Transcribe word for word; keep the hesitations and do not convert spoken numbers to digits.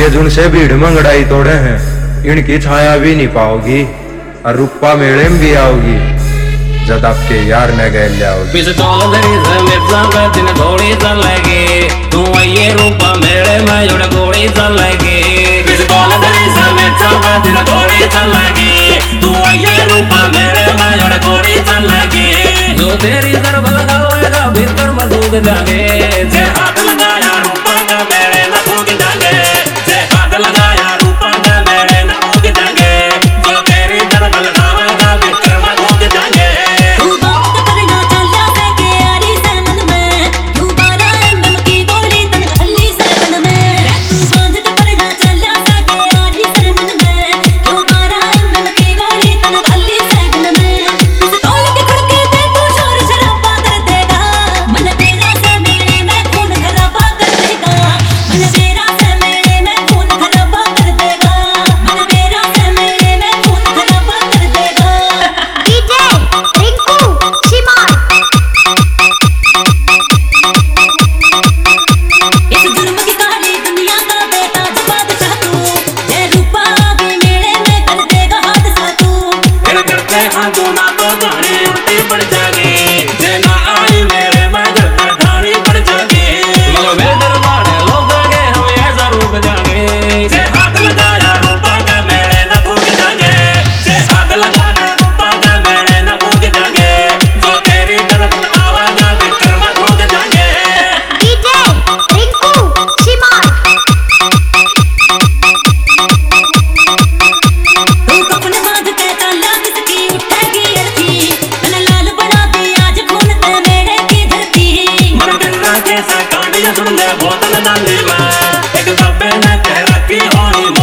ये जिनसे भीड़ मंगड़ाई तोड़े हैं इनकी छाया भी नहीं पाओगी और रूपा मेले में भी आओगी जब आपके यार ने गए लियाओगी। दिन थोड़ी चलेगी तू ये रूपा मेले में जोड़ गोड़ी चलेगी दिन थोड़ी चलेगी तू ये रूपा मेले में जोड़ गोड़ी चलेगी जो तेरी तरफ लगाएगा भीतर में डूब जागे जे हाथ लगाया रूपा का मेरे न भूग जागे जे हाथ लगाया रूपा का मेरे न भूग जागे जो तेरी तरफ लगाएगा भीतर में डूब जागे। बोतल डाली मैं एक डब्बे में कह रखी होनी